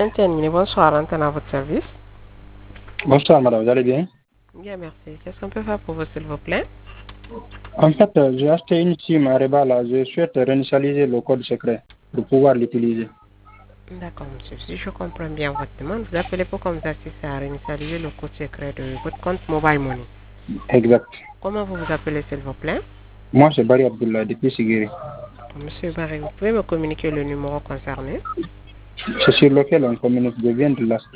Bonsoir, Antenne à votre service. Bonsoir madame, vous allez bien? Bien, merci. Qu'est-ce qu'on peut faire pour vous, s'il vous plaît? En fait, j'ai acheté une SIM à Rebala. Je souhaite réinitialiser le code secret pour pouvoir l'utiliser. D'accord, monsieur. Si je comprends bien votre demande, vous appelez pour qu'on vous assiste à réinitialiser le code secret de votre compte Mobile Money. Exact. Comment vous vous appelez, s'il vous plaît? Moi, c'est Barry Abdullah depuis Sigiri. Monsieur Barry, vous pouvez me communiquer le numéro concerné? C'est sur lequel on communique. Je viens de l'acheter.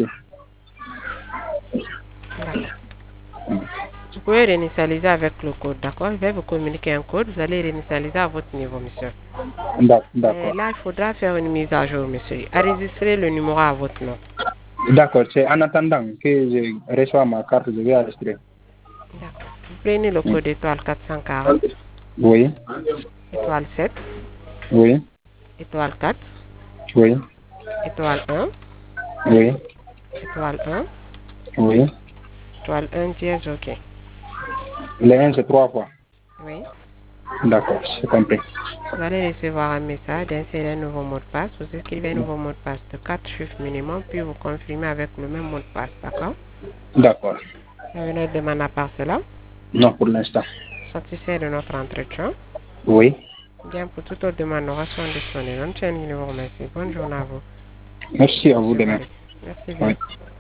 D'accord. Vous pouvez réinitialiser avec le code, d'accord? Je vais vous communiquer un code. Vous allez réinitialiser à votre niveau, monsieur. Mais D'accord. là, il faudra faire une mise à jour, monsieur. Enregistrer le numéro à votre nom. D'accord, c'est en attendant que je reçois ma carte, je vais enregistrer. D'accord. Vous prenez le code étoile 440, Oui, étoile 7, oui, étoile 4, oui, étoile 1, oui, étoile 1, oui. étoile 1 dièse, OK. Le 1, c'est 3 fois. Oui. D'accord, c'est compris. Vous allez recevoir un message d'insérer un nouveau mot de passe. Vous écrivez un nouveau mot de passe de 4 chiffres minimum, puis vous confirmez avec le même mot de passe, d'accord? D'accord. Vous avez une autre demande à part cela? Non, pour l'instant. Satisfait de notre entretien? Oui. Bien, pour toute autre demande, nous restons disponibles. On tient vous remercie. Bonne journée à vous, Merci à vous monsieur demain. Barry. Merci bien. Oui.